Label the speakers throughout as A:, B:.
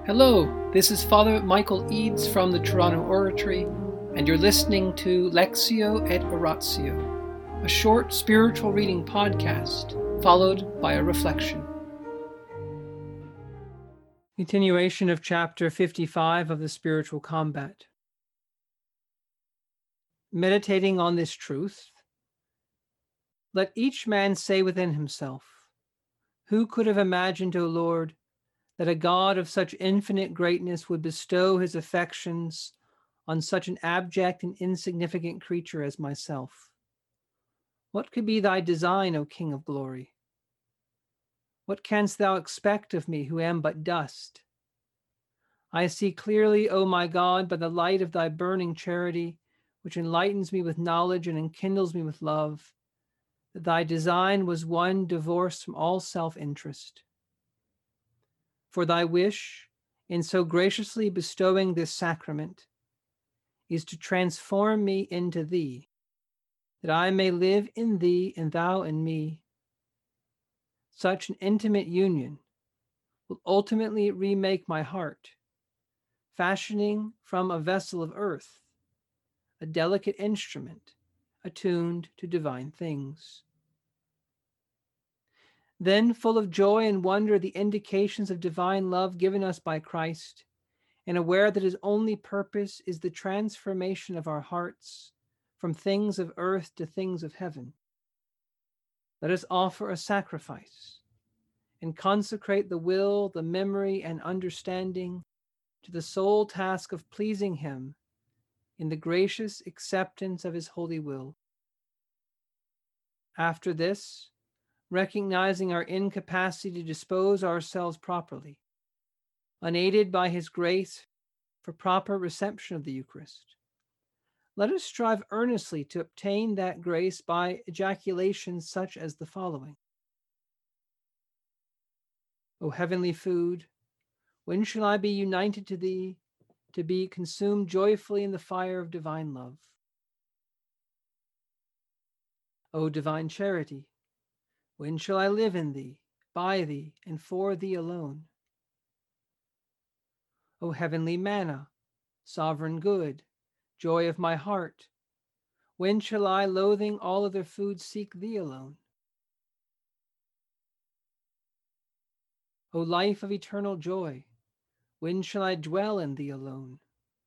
A: Hello, this is Father Michael Eads from the Toronto Oratory, and you're listening to Lectio et Oratio, a short spiritual reading podcast followed by a reflection. Continuation of chapter 55 of the Spiritual Combat. Meditating on this truth, let each man say within himself, who could have imagined, O Lord, that a God of such infinite greatness would bestow his affections on such an abject and insignificant creature as myself? What could be thy design, O King of glory? What canst thou expect of me, who am but dust? I see clearly, O my God, by the light of thy burning charity, which enlightens me with knowledge and enkindles me with love, that thy design was one divorced from all self-interest. For thy wish, in so graciously bestowing this sacrament, is to transform me into thee, that I may live in thee and thou in me. Such an intimate union will ultimately remake my heart, fashioning from a vessel of earth a delicate instrument attuned to divine things. Then, full of joy and wonder, the indications of divine love given us by Christ, and aware that his only purpose is the transformation of our hearts from things of earth to things of heaven, let us offer a sacrifice and consecrate the will, the memory, and understanding to the sole task of pleasing him in the gracious acceptance of his holy will. After this, recognizing our incapacity to dispose ourselves properly, unaided by his grace for proper reception of the Eucharist, let us strive earnestly to obtain that grace by ejaculations such as the following. O heavenly food, when shall I be united to thee, to be consumed joyfully in the fire of divine love? O divine charity, when shall I live in thee, by thee, and for thee alone? O heavenly manna, sovereign good, joy of my heart, when shall I, loathing all other food, seek thee alone? O life of eternal joy, when shall I dwell in thee alone?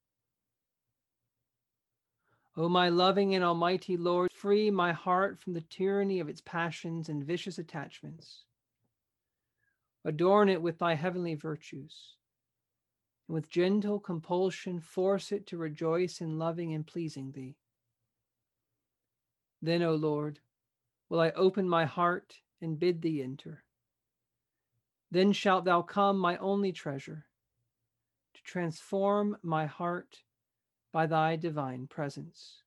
A: O my loving and almighty Lord, free my heart from the tyranny of its passions and vicious attachments. Adorn it with thy heavenly virtues, and with gentle compulsion force it to rejoice in loving and pleasing thee. Then, O Lord, will I open my heart and bid thee enter. Then shalt thou come, my only treasure, to transform my heart by thy divine presence.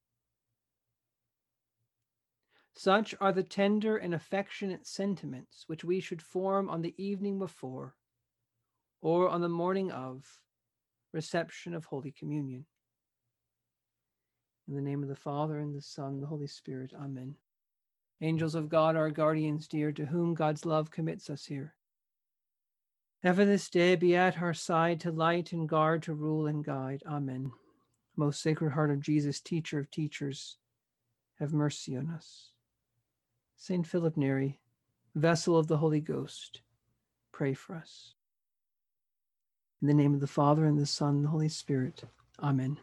A: Such are the tender and affectionate sentiments which we should form on the evening before, or on the morning of, reception of Holy Communion. In the name of the Father, and the Son, and the Holy Spirit. Amen. Angels of God, our guardians dear, to whom God's love commits us here, ever this day be at our side to light and guard, to rule and guide. Amen. Most Sacred Heart of Jesus, teacher of teachers, have mercy on us. Saint Philip Neri, vessel of the Holy Ghost, pray for us. In the name of the Father, and the Son, and the Holy Spirit. Amen.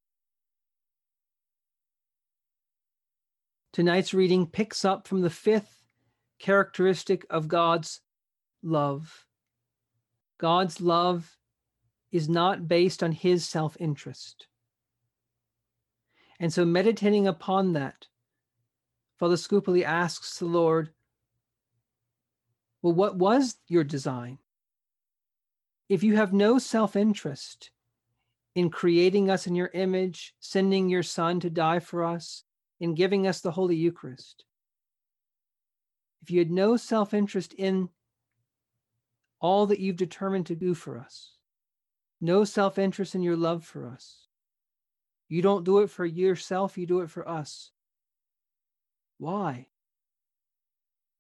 A: Tonight's reading picks up from the fifth characteristic of God's love. God's love is not based on his self-interest. And so, meditating upon that, Father Scupoli asks the Lord, well, what was your design? If you have no self-interest in creating us in your image, sending your Son to die for us, in giving us the Holy Eucharist, if you had no self-interest in all that you've determined to do for us, no self-interest in your love for us, you don't do it for yourself, you do it for us. Why?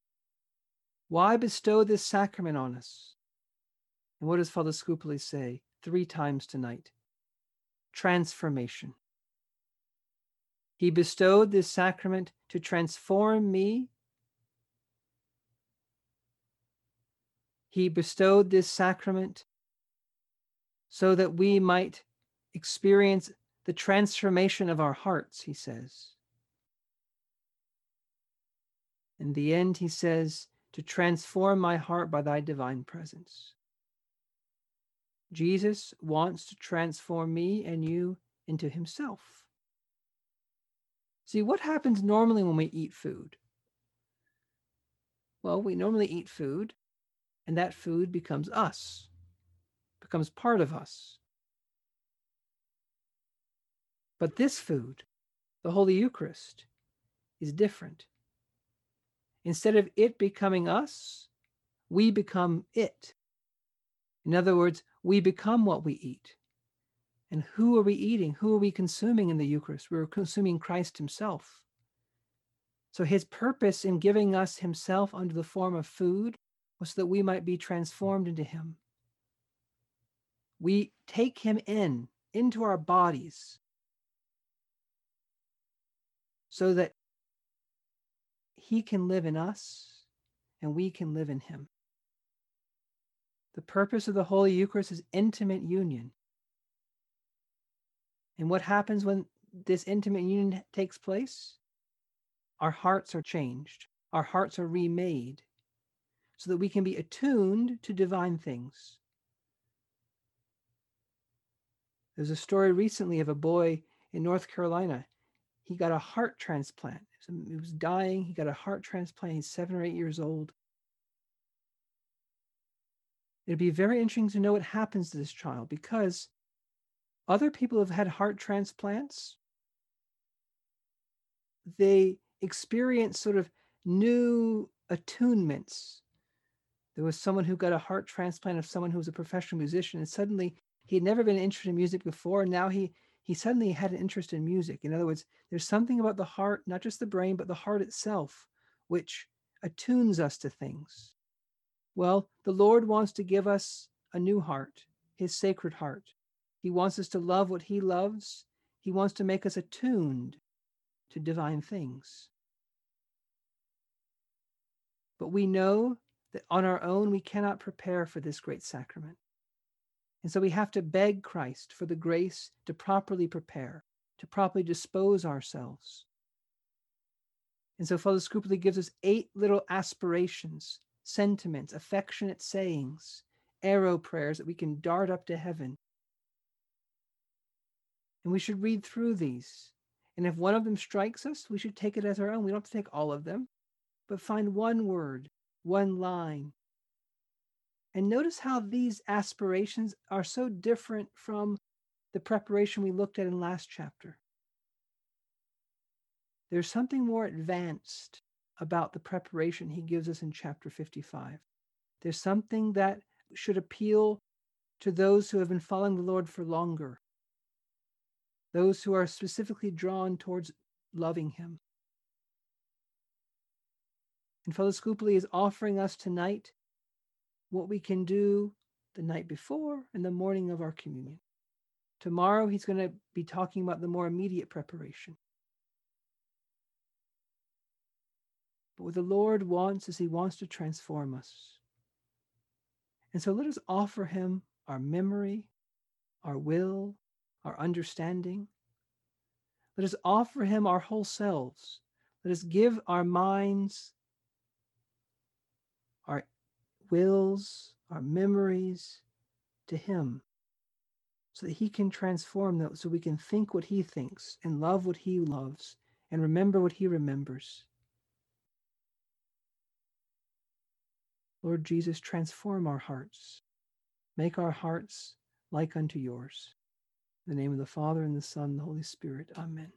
A: Why bestow this sacrament on us? And what does Father Scupoli say? 3 times tonight. Transformation. He bestowed this sacrament to transform me. He bestowed this sacrament so that we might experience the transformation of our hearts, he says. In the end, he says, to transform my heart by thy divine presence. Jesus wants to transform me and you into himself. See, what happens normally when we eat food? Well, we normally eat food, and that food becomes us, becomes part of us. But this food, the Holy Eucharist, is different. Instead of it becoming us, we become it. In other words, we become what we eat. And who are we eating? Who are we consuming in the Eucharist? We're consuming Christ himself. So his purpose in giving us himself under the form of food was so that we might be transformed into him. We take him into our bodies so that he can live in us and we can live in him. The purpose of the Holy Eucharist is intimate union. And what happens when this intimate union takes place? Our hearts are changed. Our hearts are remade so that we can be attuned to divine things. There's a story recently of a boy in North Carolina. He got a heart transplant. He was dying. He got a heart transplant. He's 7 or 8 years old. It'd be very interesting to know what happens to this child, because other people have had heart transplants. They experience sort of new attunements. There was someone who got a heart transplant of someone who was a professional musician, and suddenly he had never been interested in music before, and now he suddenly had an interest in music. In other words, there's something about the heart, not just the brain, but the heart itself, which attunes us to things. Well, the Lord wants to give us a new heart, his sacred heart. He wants us to love what he loves. He wants to make us attuned to divine things. But we know that on our own we cannot prepare for this great sacrament. And so we have to beg Christ for the grace to properly prepare, to properly dispose ourselves. And so Father Scrupoli gives us 8 little aspirations, sentiments, affectionate sayings, arrow prayers that we can dart up to heaven. And we should read through these. And if one of them strikes us, we should take it as our own. We don't have to take all of them, but find one word, one line. And notice how these aspirations are so different from the preparation we looked at in last chapter. There's something more advanced about the preparation he gives us in chapter 55. There's something that should appeal to those who have been following the Lord for longer, those who are specifically drawn towards loving him. And Father Scrupoli is offering us tonight what we can do the night before and the morning of our communion. Tomorrow, he's going to be talking about the more immediate preparation. But what the Lord wants is he wants to transform us. And so let us offer him our memory, our will, our understanding. Let us offer him our whole selves. Let us give our minds, our wills, our memories to him so that he can transform them, so we can think what he thinks and love what he loves and remember what he remembers. Lord Jesus, transform our hearts. Make our hearts like unto yours. In the name of the Father, and the Son, and the Holy Spirit. Amen.